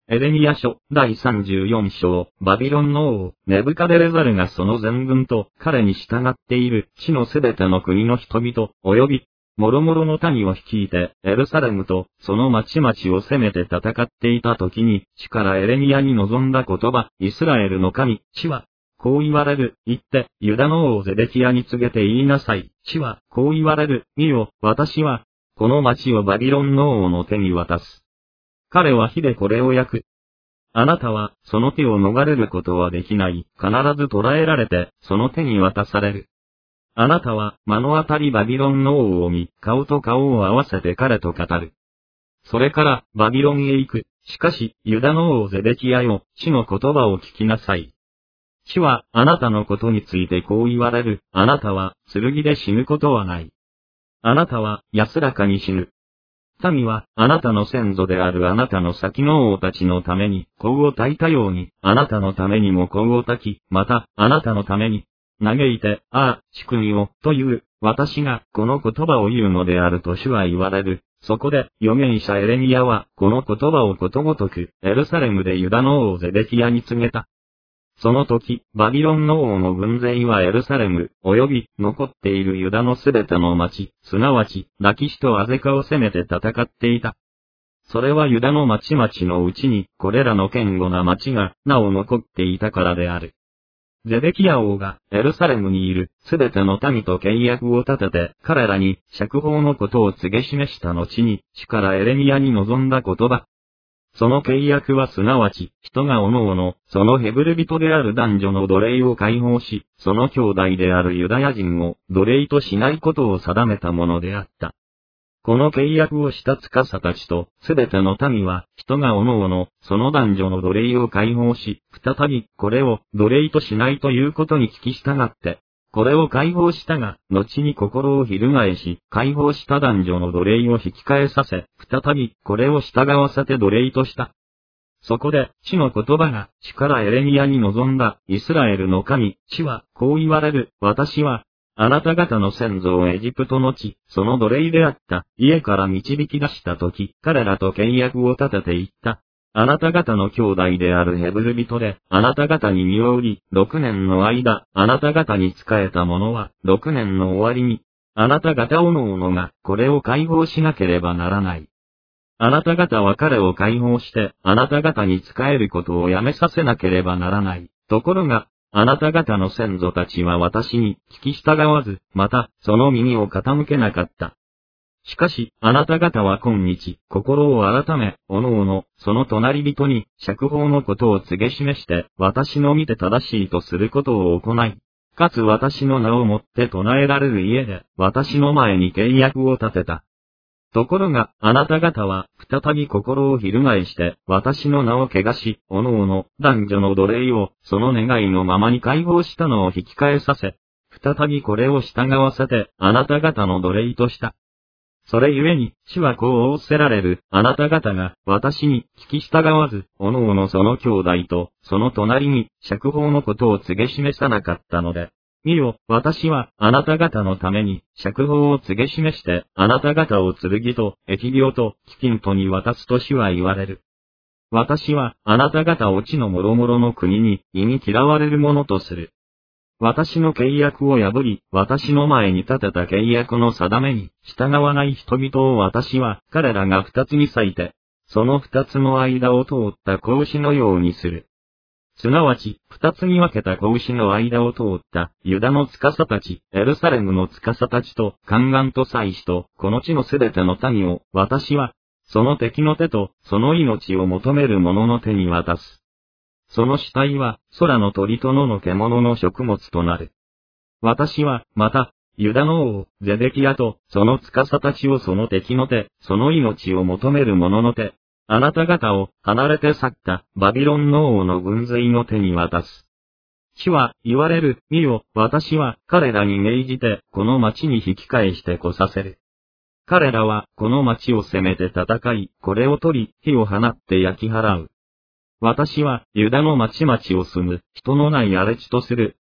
エレミヤ書第34章、バビロンの王、ネブカデレザルがその全軍と彼に従っている地のすべての国の人々、及び、もろもろの民を率いて、エルサレムとその町々を攻めて戦っていた時に、地からエレミヤに臨んだ言葉、イスラエルの神、地は、こう言われる、言って、ユダの王ゼデキヤに告げて言いなさい。地は、こう言われる、見よ、私は、この町をバビロンの王の手に渡す。彼は火でこれを焼く。あなたは、その手を逃れることはできない。必ず捕らえられて、その手に渡される。あなたは、目の当たりバビロンの王を見、顔と顔を合わせて彼と語る。それから、バビロンへ行く。しかし、ユダの王ゼデキヤよ、地の言葉を聞きなさい。地は、あなたのことについてこう言われる。あなたは、剣で死ぬことはない。あなたは、安らかに死ぬ。民は、あなたの先祖であるあなたの先の王たちのために、香を焚いたように、あなたのためにも香を焚き、また、あなたのために、嘆いて、ああ、主君よ、という、私が、この言葉を言うのであると主は言われる。そこで、預言者エレミヤは、この言葉をことごとく、エルサレムでユダの王ゼデキヤに告げた。その時、バビロンの王の軍勢はエルサレム、及び、残っているユダのすべての町、すなわち、ラキシとアゼカを攻めて戦っていた。それはユダの町々のうちに、これらの堅固な町が、なお残っていたからである。ゼデキヤ王が、エルサレムにいる、すべての民と契約を立てて、彼らに、釈放のことを告げ示した後に、主からエレミヤに臨んだ言葉。その契約はすなわち、人がおのおの、そのヘブル人である男女の奴隷を解放し、その兄弟であるユダヤ人を奴隷としないことを定めたものであった。この契約をした司たちと、すべての民は、人がおのおの、その男女の奴隷を解放し、再び、これを奴隷としないということに聞き従って、これを解放したが、後に心を翻し、解放した男女の奴隷を引き返させ、再び、これを従わせて奴隷とした。そこで、地の言葉が、地からエレミヤに臨んだ、イスラエルの神、地は、こう言われる、私は、あなた方の先祖をエジプトの地、その奴隷であった、家から導き出したとき、彼らと契約を立てて言った。あなた方の兄弟であるヘブル人で、あなた方に身を売り、6年の間、あなた方に仕えた者は、6年の終わりに、あなた方おのおのが、これを解放しなければならない。あなた方は彼を解放して、あなた方に仕えることをやめさせなければならない。ところが、あなた方の先祖たちは私に聞き従わず、また、その耳を傾けなかった。しかし、あなた方は今日、心を改め、おのおの、その隣人に、釈放のことを告げ示して、私の見て正しいとすることを行い、かつ私の名をもって唱えられる家で、私の前に契約を立てた。ところが、あなた方は、再び心を翻して、私の名を汚し、おのおの、男女の奴隷を、その願いのままに解放したのを引き返させ、再びこれを従わせて、あなた方の奴隷とした。それゆえに、主はこう仰せられる、あなた方が、私に聞き従わず、おのおのその兄弟と、その隣に、釈放のことを告げ示さなかったので、見よ、私は、あなた方のために、釈放を告げ示して、あなた方を剣と、疫病と、飢饉とに渡すと主は言われる。私は、あなた方を地の諸々の国に、忌み嫌われるものとする。私の契約を破り、私の前に立てた契約の定めに、従わない人々を私は、彼らが二つに裂いて、その二つの間を通った子牛のようにする。すなわち、二つに分けた子牛の間を通った、ユダの司たち、エルサレムの司たちと、宦官と祭司と、この地のすべての民を、私は、その敵の手と、その命を求める者の手に渡す。その主体は、空の鳥と野の獣の食物となる。私は、また、ユダの王、ゼデキヤと、その司たちをその敵の手、その命を求める者の手、あなた方を離れて去ったバビロンの王の軍勢の手に渡す。主は言われる、見よ、私は彼らに命じてこの町に引き返して来させる。彼らはこの町を攻めて戦い、これを取り、火を放って焼き払う。私はユダの町々を住む人のない荒れ地とする。